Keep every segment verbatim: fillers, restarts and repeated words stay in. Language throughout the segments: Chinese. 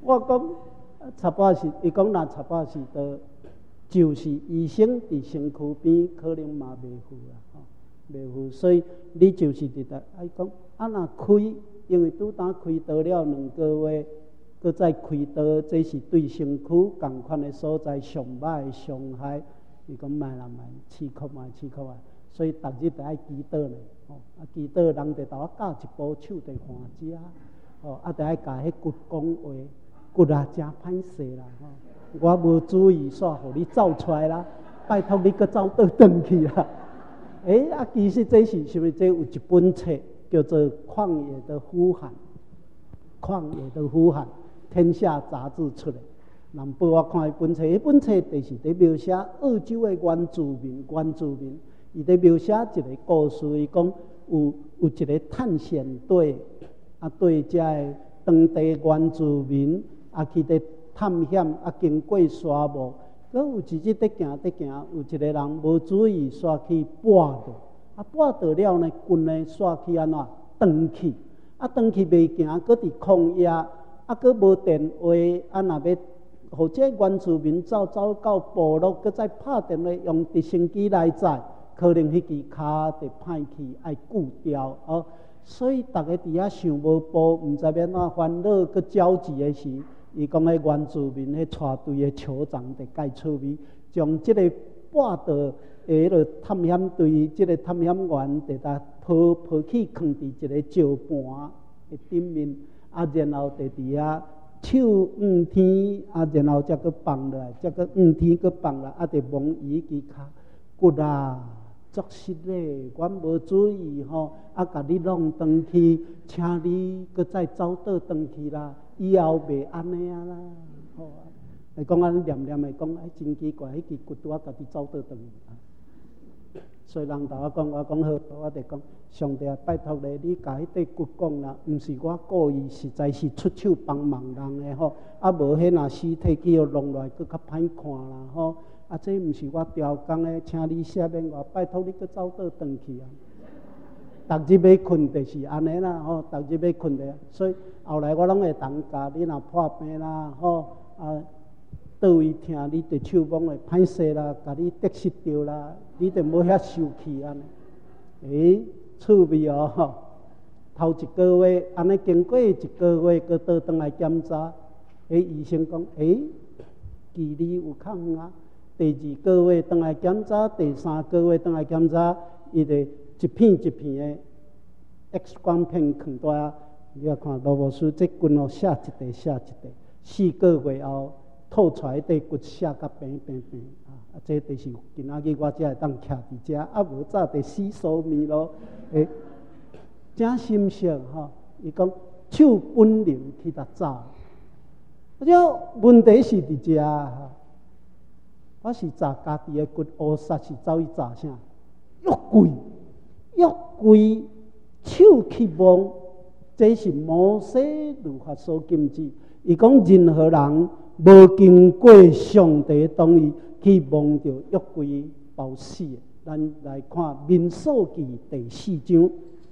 我讲插把是，伊讲若插把是的，就是医生伫身躯边，可能嘛袂赴啦，吼，袂赴。所以你就是伫在爱讲，啊若开，因为拄当开刀了两个月，搁再开刀，这是对身躯共款的所在上歹伤害。伊讲卖啦卖，试哭卖试哭啊！所以逐日都爱祈祷呢，吼啊祈祷人就头教一部手就换只，吼啊就爱甲迄骨讲话，骨啊真歹势啦，吼！我无注意煞，互你走出来啦，拜托你搁走倒转去啦。诶、欸、啊，其实这是什么？这有一本册叫做《旷野的呼喊》，《旷野的呼喊》，天下杂志出的。人报我看迄本册，迄本册就是伫描写澳洲的原住民，原住民，伊伫描写一个故事，伊讲有有一个探险队，啊，对遮个当地原住民啊去伫探险，啊经过沙漠，佮有一日伫行伫行，有一个人无注意煞去跋倒，啊跋倒了呢，棍呢煞去安怎转去，啊转去袂行，佮伫旷野，啊佮无电话，啊若要。或者原住民走走到部落，搁再拍电话用直升机来载，可能迄支骹就歹去，爱锯掉哦。所以大家伫遐想无步，毋知要怎烦恼，搁焦急的时，伊讲迄原住民迄带队的酋长就介趣味，将即个跋倒的迄个探险队，即个探险员就甲抱抱去放伫一个石盘的顶面，啊，然后就伫遐。手往天，啊，然后才搁放落来，才搁往天搁放落来，啊，就摸伊支骹骨啊，作实咧，阮无注意吼，啊，甲你弄转去，请你搁再走倒转去啦，以后袂安尼啊啦，吼、啊，会讲安尼念念的讲，哎，真奇怪，迄支骨拄啊，家己走倒转去啊。所以人甲我讲，我讲好，我就讲，上帝啊，拜托咧，你甲迄块骨讲啦，毋是我故意，实在是出手帮忙人的吼，啊无迄若尸体去互弄落来，佫较歹看啦吼，啊这毋是我调工的，请你赦免我，拜托你佫走倒转去啊。逐日要困就是安尼啦吼，逐日要困的，所以后来我拢会当教你若破病啦吼啊。倒位疼，你就手摸来歹势啦，甲你得失掉啦，你就无遐受气安尼。诶，趣味哦吼！头一个月安尼经过一个月，佮倒转来检查，诶，医生讲，诶，记忆有较远啊。第二个月转来检查，第三个月转来检查，伊就一片一片的 X 光片放大啊。你啊看罗博士这骨哦，写一块写一块，四个月后。吐出来块骨写甲平平平啊！啊，这就是今仔日我才会当徛伫遮，啊无早就死疏面咯。诶，真心伤吼！伊讲手本能去甲走，啊，这问题是伫遮哈。我是砸家己的骨，乌煞是走去砸啥？约柜，约柜，手去摸，这是摩西律法所禁止。伊讲任何人。无经过上帝同意去摸着约柜包死的，咱来看民数记第四章。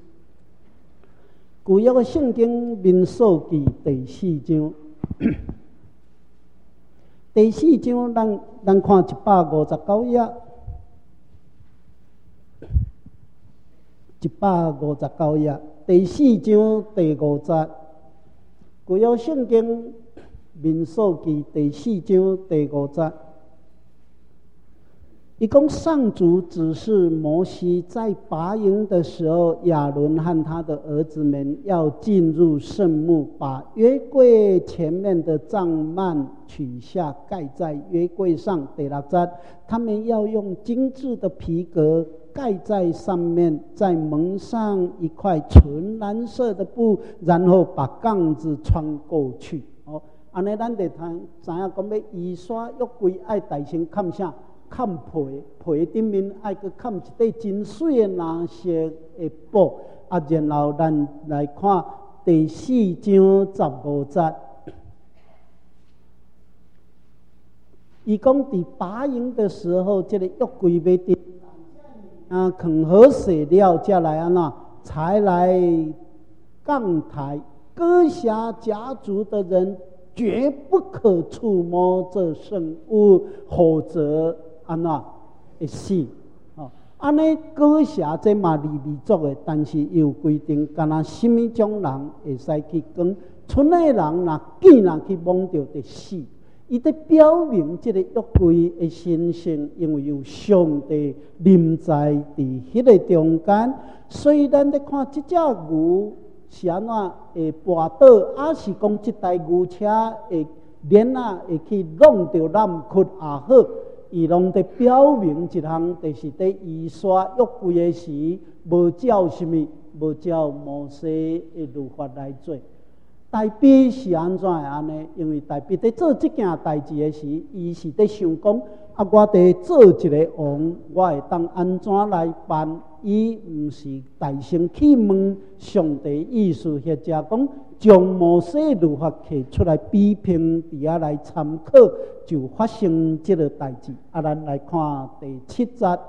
旧约的圣经民数记第四章，第四章咱咱看一百五十九页，一百五十九页第四章第五节，旧约圣经。民数记第四章第五节，一共上主指示摩西在拔营的时候，亚伦和他的儿子们要进入圣幕，把约柜前面的帐幔取下，盖在约柜上。第六节，他们要用精致的皮革盖在上面，再蒙上一块纯蓝色的布，然后把杠子穿过去。哦。安尼，咱就通知影讲要移刷约柜，爱大身盖啥？盖皮，皮顶面爱去盖一块真水的蓝色的布。啊，然后咱来看第四章十五节，伊讲伫拔营的时候，这个约柜要伫啊，放好势了，才来安怎？才来杠台。各辖家族的人。 绝不可触摸这圣物，否则安怎会死。哦，安尼割舍这嘛利未族的，但是有规定，敢若什么种人会使去讲，村的人若见若去摸到就死。伊在表明这个约柜的神圣，因为有上帝临在伫迄个中间，所以咱咧看即只牛是安怎会跋倒，还是讲即台牛车会链啊会去弄到咱窟也好，伊拢在表明一项，就是在移刷约柜的时，无照什么，无照摩西的律法来做。大比是安怎会安尼？因为大比在做这件代志的时，伊是在想讲：啊，我伫做一个王，我会当安怎来办？伊毋是大声去问上帝意思，或者讲将摩西律法摕出来比拼，伫遐来参考，就发生这个代志。啊，咱来看第七节。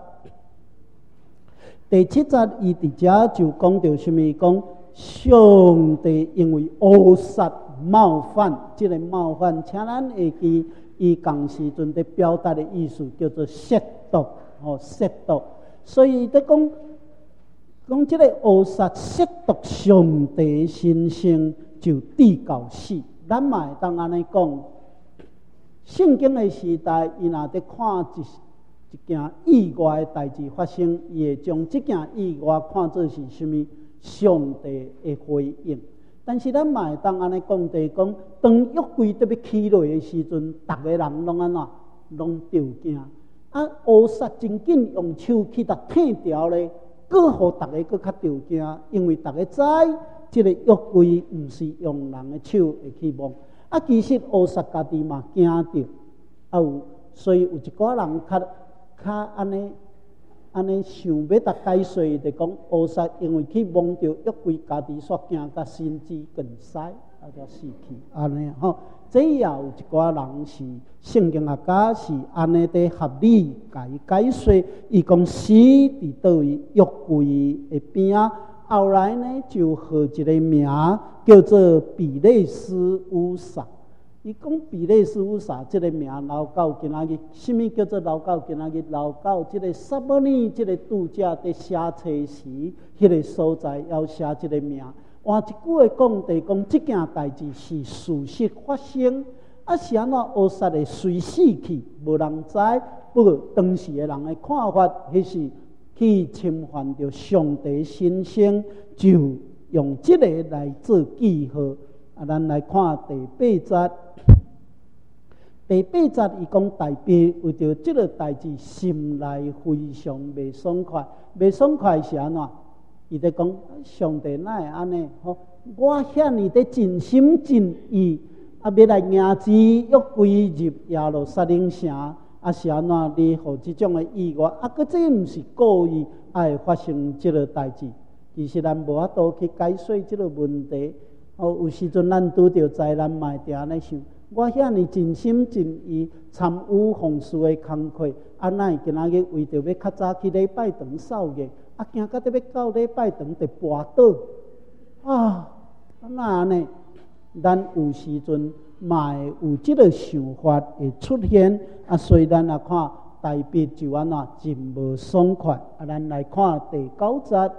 第七节伊伫遮就讲到什么？讲上帝因为误杀冒犯，这个冒犯，请咱会记伊共时阵在表达的意思叫做亵渎，哦，亵渎。所以在讲讲这个误杀亵渎上帝神圣，就至到死。咱嘛会当安尼讲，圣经的时代，伊若在看一一件意外的代志发生，伊会将这件意外看作是什么？上帝的回应。但是咱嘛会当安尼讲，就是讲，当约柜特别起落的时阵，逐个人拢安怎，拢着惊。啊，乌撒真紧用手去甲舔掉咧，搁互逐个搁较着惊，因为逐个知即个约柜毋是用人的手会去摸。啊，其实乌撒家己嘛惊着，啊有，所以有一寡人较较安尼。安尼想要达解说，就讲乌撒因为去摸着约柜，家己煞惊甲心肌梗塞，啊，才死去。安尼吼，这也有一寡人是圣经学家是安尼在合理解解说。伊讲死伫倒位约柜的边啊，后来呢就号一个名叫做比类斯乌撒。伊讲比类斯乌撒这个名留到今仔日，什么叫做留到今仔日？留到这个撒母耳这个度假在写册时，迄个所在要写这个名。换一句话讲，就是讲这件代志是事实发生，啊是安怎乌撒会随死去，无人知。不过当时的人的看法，迄是去侵犯着上帝神圣，就用这个来做记号。啊，咱来看第八节。第八节伊讲大比为着这个代志，心内非常袂爽快。袂爽快是安怎？伊在讲上帝哪会安尼？吼，我遐尼在尽心尽意，啊，要来迎接约柜入耶路撒冷城，啊是安怎？你互即种的意外，啊，佮这毋是故意爱发生这个代志。其实咱无法度去解说这个问题。哦，有时阵咱拄着灾难，嘛会定安尼想。我遐尼尽心尽意参与奉事的工课，啊，哪会今仔日为着要较早去礼拜堂扫夜，啊，行到得要到礼拜堂就跋倒啊！哪安尼？咱有时阵嘛会有即个想法会出现，啊，所以咱来看大笔就安怎真无爽快。啊，咱来看第九节。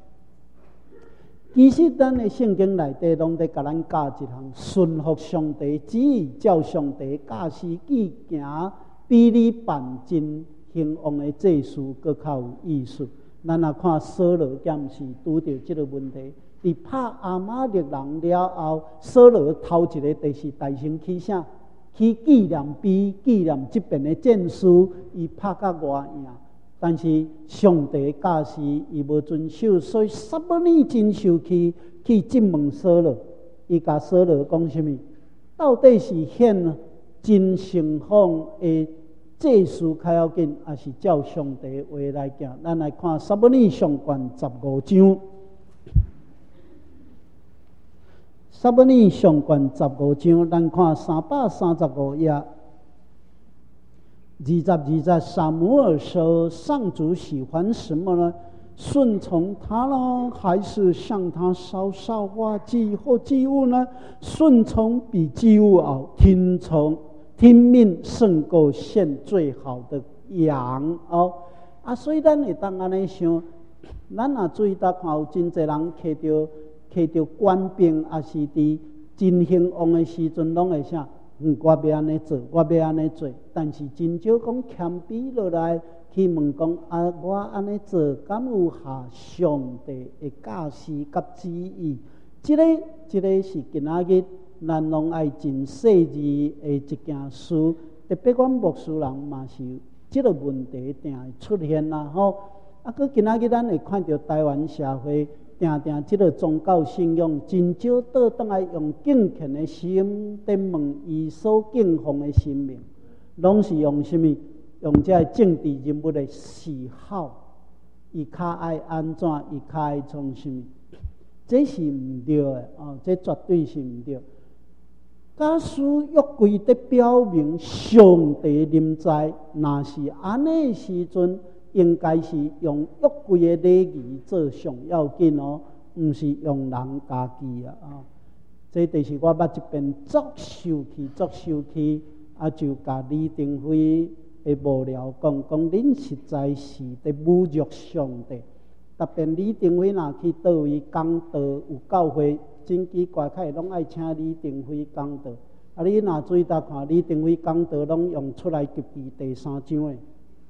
其实，咱的圣经内底拢在甲咱教一项顺服上帝旨意，照上帝教示去行，比你办真兴旺的祭事搁较有意思。咱来看扫罗剑士拄着这个问题，伫拍亚玛力人了后，扫罗头一个就是大声起啥？去纪念碑，纪念这边的战士，伊拍甲偌赢。但是上帝的教示伊无遵守，所以撒母耳真受气，去质问扫罗。伊甲扫罗讲什么？到底是显真诚奉的祭事较要紧，还是照上帝的话来行？咱来看撒母耳上卷十五章。撒母耳上卷十五章，咱看三百三十五页。二十二节，撒母耳说：“上主喜欢什么呢？ 顺从他呢，还是向他稍稍化祭或祭物呢？顺从比祭物好，听从听命胜过献最好的羊哦。啊，所以咱会当安尼想，咱若注意到看有真侪人摕着摕着官兵，也是伫真兴旺的时阵，拢会啥？嗯，我要安尼做，我要安尼做，但是真少讲谦卑落来去问讲啊，我安尼做敢有合上帝的教示甲旨意？即、这个即、这个是今仔日咱拢爱真细致的一件事，特别阮牧师人嘛是即个问题定会出现啦吼。啊，搁今仔日咱会看到台湾社会定定即个宗教信仰，真少倒转来用敬虔的心在问伊所敬奉的神明，拢是用什么？用这政治人物的喜好，伊较爱安怎，伊较爱从什么？这是唔对的哦，这绝对是唔对。假使约柜在表明上帝临在，若是安尼的时阵，应该是用约柜的礼仪做上要紧哦，唔是用人家己啊！啊，这就是我捌一遍作受气，作受气啊，就甲李登辉的幕僚讲讲，恁实在是在侮辱上帝。特别李登辉若去倒位讲道有教会，真奇怪，较会拢爱请李登辉讲道。啊，你若注意到看，李登辉讲道拢用出来及第第三章的，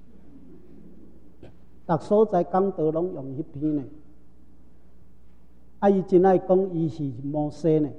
逐所在讲道拢用迄篇呢。啊，伊真爱讲伊是摩西呢，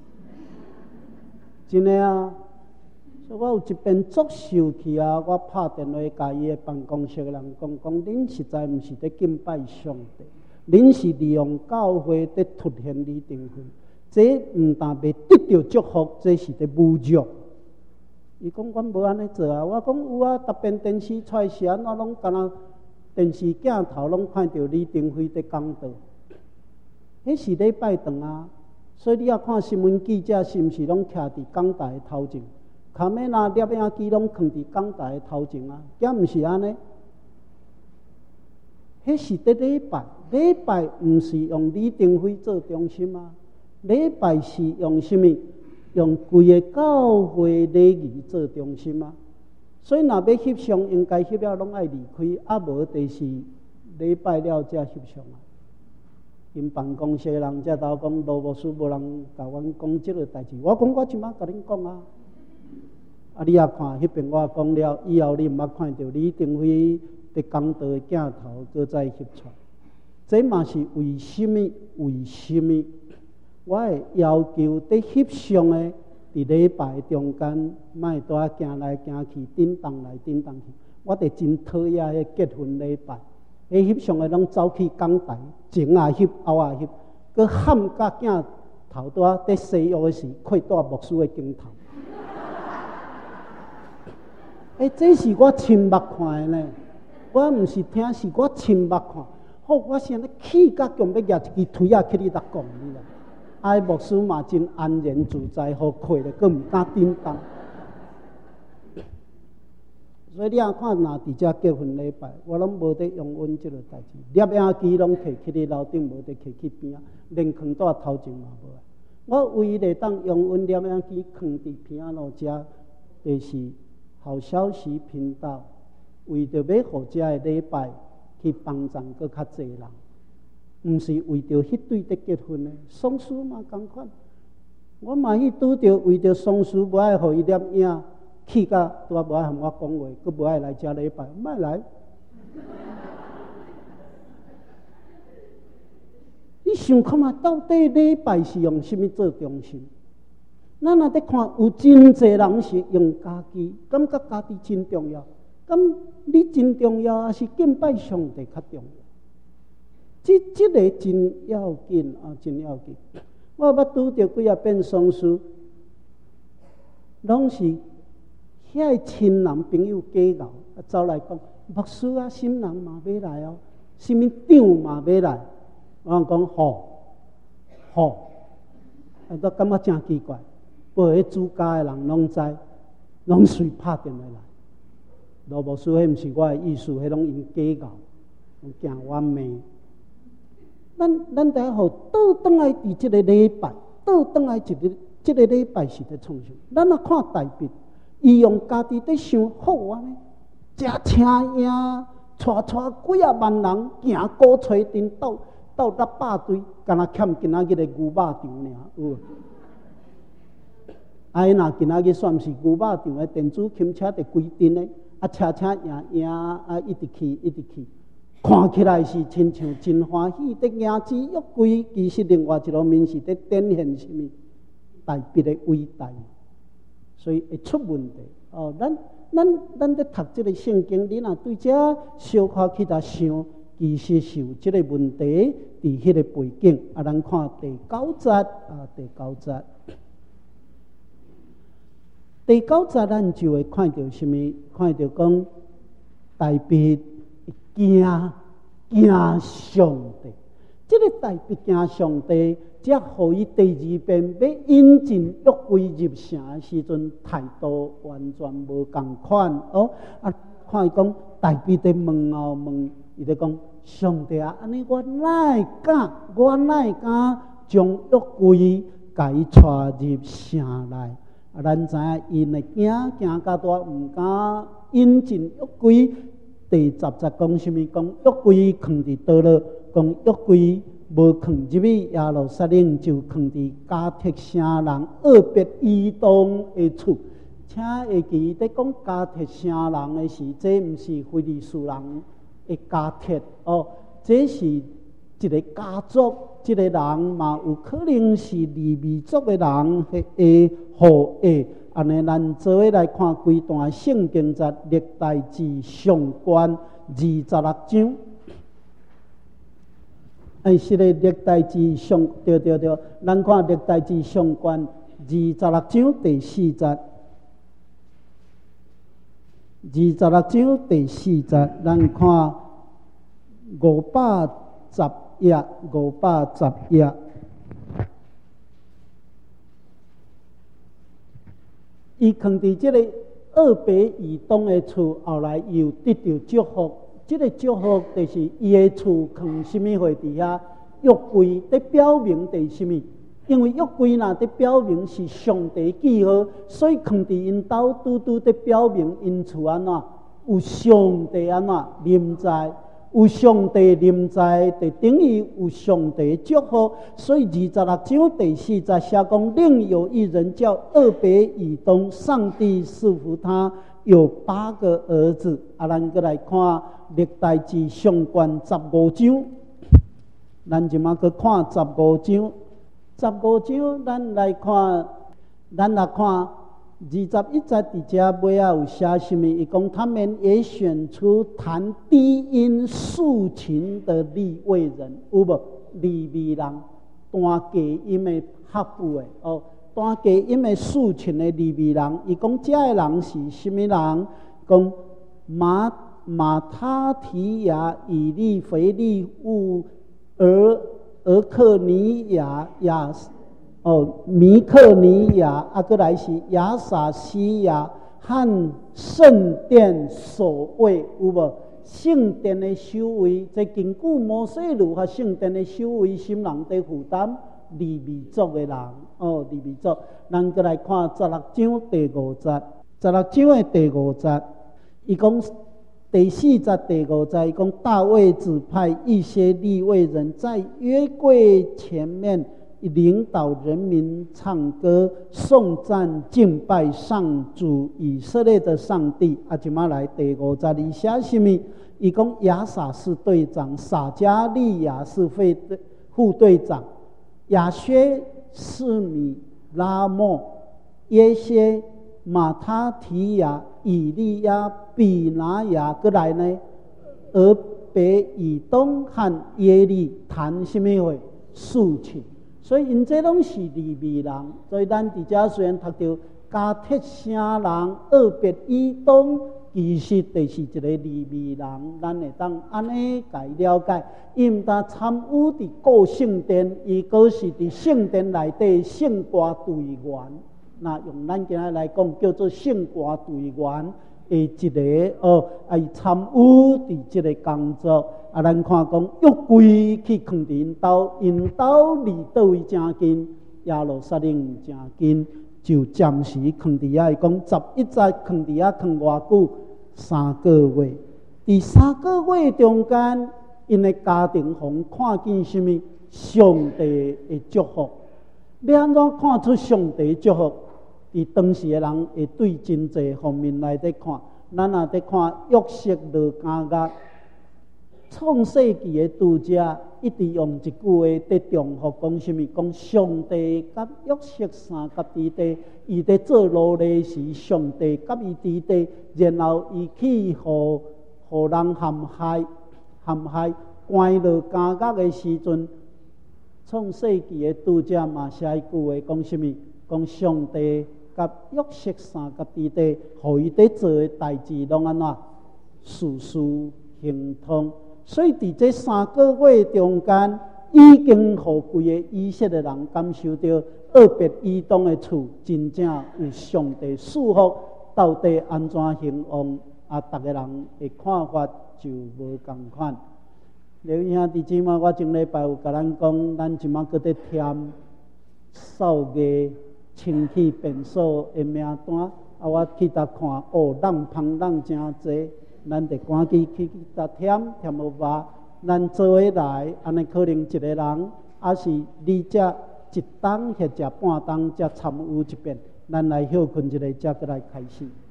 真诶啊！所以我有一遍作受气啊，我拍电话甲伊的办公室的人讲讲，恁实在毋是伫敬拜上帝，恁是利用教会伫凸显李登辉，这毋但袂得到祝福，这是伫侮辱。伊讲阮无安尼做啊，我讲有啊，逐遍电视出来是安怎拢敢若电视镜头拢看到李登辉伫讲道，迄是礼拜堂啊，所以你要看新闻记者是毋是拢徛伫讲台的头前？卡美拉摄影机拢放伫讲台的头前啊，也毋是安尼。迄是伫礼拜，礼拜毋是用李登辉做中心啊，礼拜是用什么？用规个教会礼仪做中心啊。所以若要翕相，应该翕了拢爱离开，啊无就是礼拜了才翕相啊。因办公室的人才头讲，罗牧师无人甲阮讲即个代志，我讲我即摆甲恁讲啊。啊！你也看迄边，我讲了以后，你毋捌看到李登辉伫讲道的镜头，搁再翕出来。这嘛是为什么？为什么？我会要求伫翕相的伫礼拜中间，莫拄啊行来行去，叮当来叮当去。我得真讨厌迄结婚礼拜，迄翕相的拢走去讲台，前也翕，后也翕，搁喊甲镜头拄啊伫西约的时，快带牧师的镜头。哎、欸，这是我亲目看的呢，我毋是听，是我亲目看。好，我现在气甲强要举一支推啊，去你搭讲你啦。啊，牧师嘛真安然自在，好气咧，佫毋敢叮当。所以你啊看，若伫遮结婚礼拜，我拢无得用阮即个代志，摄影机拢摕去你楼顶，无得摕去边啊，连囥在头前嘛无。我唯一会当用阮摄影机囥伫边仔路遮，就是。好消息频道为着要互遮个礼拜去帮助搁较济人，毋是为着迄对在结婚的丧事嘛共款。我嘛去拄着为着丧事无爱互伊摄影，气甲拄啊无爱和我讲话，搁无爱来遮礼拜，莫来。你想看嘛？到底礼拜是用什么做中心？咱若伫看，有真侪人是用家己，感觉家己真重要。咁你真重要，还是敬拜上帝较重要？即即个真要紧啊，真要紧。我捌拄着几啊遍丧事，拢是遐个亲人朋友假熬，走来讲，牧师啊，新人嘛要来哦，什么长嘛要来。我讲好，好，啊，都感觉真奇怪。报迄主家的人拢知，拢随拍电话来。罗牧师，迄毋是我的意思，迄拢因假搞。 行完暝。咱咱第一好倒转来伫即个礼拜，倒转来一日，即个礼拜是伫创啥？咱啊看大笔，伊用家己伫想好安尼，食车影，带带几啊万人行古吹镇到到六百队，敢若欠今仔日的牛肉场尔，有。啊，伊若今仔日算是牛肉场的电子轻车伫规阵的，啊，车车赢赢啊，一直去一直去。看起来是亲像真欢喜，伫赢之玉贵，其实另外一方面是伫展现什么大笔的伟大，所以会出问题。哦，咱咱咱伫读即个圣经，你若对遮小可去甲想，其实是有即个问题伫迄个背景。啊，咱看第九节啊，第九节，第九节咱就会看到什么？看到讲大笔。惊惊上帝，这个大笔惊上帝，才互伊第二遍要引进约柜入城的时阵，态度完全无共款哦。啊，看伊讲大笔在问后问，伊在讲上帝啊，安尼我哪会敢？我哪会敢将约柜甲伊带入城内？啊，咱知影因会惊惊到大，毋敢引进约柜。第十节讲什么？讲约柜放伫倒落，讲约柜无放入去耶路撒冷，就放伫加特城人俄别以东的厝。请会记得讲加特城人的是，这毋是非利士人的加特哦，这是一个家族，这个人嘛有可能是利未族的人的后裔。安尼，咱做伙来看规段圣经在历代志上卷二十六章。哎，是咧历代志上，对对对，咱看历代志上卷二十六章第四节。二十六章第四节，咱看五百十页，五百十页。伊放伫即个二北以东的厝，后来又得到祝福。即、这个祝福就是伊的厝放什么货伫遐？约柜在表明第什么？因为约柜若在表明是上帝记号，所以放伫因兜拄拄在表明因厝安怎有上帝安怎临在。有上帝临在，就等于有上帝祝福。所以二十六章第四节写讲，另有一人叫俄别以东，上帝赐福他，有八个儿子。啊，咱过来看历代志上卷十五章，咱即马去看十五章。十五章，咱来看，咱来看。二十一节伫遮尾啊有写什么？伊讲他们也选出弹低音竖琴的利未人，有无？利未人弹低音的合妇的哦，弹低音的竖琴的利未人。伊讲这个人是什么人？讲马马他提亚、以利、腓利、乌、俄俄克尼亚、亚。哦，米克尼亚，啊，过来是亚撒西亚和圣殿守卫，有无？圣殿的守卫，这根据摩西律法，圣殿的守卫，什么人在负担？利未族的人，哦，利未族。咱过来看十六章第五节，十六章的第五节，伊讲第四节第五节，伊讲大卫指派一些利未人在约柜前面。领导人民唱歌、颂赞、敬拜上主以色列的上帝。啊，即马来第五节里写什么？伊讲亚撒是队长，撒加利亚是副队副队长，亚薛是米拉莫、耶歇、马他提亚、以利亚、比拿雅，过来呢？俄别以东和耶利弹什么话？竖琴。所以因这拢是利未人，所以咱伫遮虽然读到加特城人、俄别以东，其实就是一个利未人，咱会当安尼来了解。伊毋但参与伫顾圣殿，伊阁是伫圣殿内底圣歌队员。那用咱今仔来讲，叫做圣歌队员。 的一个哦，爱参与伫即个工作。啊，咱看讲约柜去囥伫因兜，因兜离倒位诚近，耶路撒冷诚近，就暂时囥伫遐。伊讲十一载囥伫遐囥偌久？三个月。伫三个月中间，因的家庭互看见什么？上帝的祝福。要安怎看出上帝的祝福？伫当时的人会对真济方面来伫看。咱若伫看约瑟落监狱。创世纪的读者一直用一句话伫重复讲什么？讲上帝甲约瑟三甲伫地，伊伫做奴隶时，上帝甲伊伫地，然后伊去互互人陷害、陷害关落监狱的时阵，创世纪的读者嘛写一句话讲什么？讲上帝甲约瑟三甲伫地，互伊伫做的代志拢安怎事事亨通。所以伫这三个月中间，已经互规个以色列人感受到俄别以东的厝真正有上帝祝福，到底安怎兴旺啊？逐个人的看法就无共款。刘兄弟姊妹，我前礼拜有甲咱讲，咱即马搁伫添扫艺清气便所的名单，啊，我去搭看，哦，人旁人真济。咱得赶紧去搭添添无吧？咱做伙来，安尼可能一个人，还是你只一档或者半档，才参与一遍。咱来休困一下，才过来开始。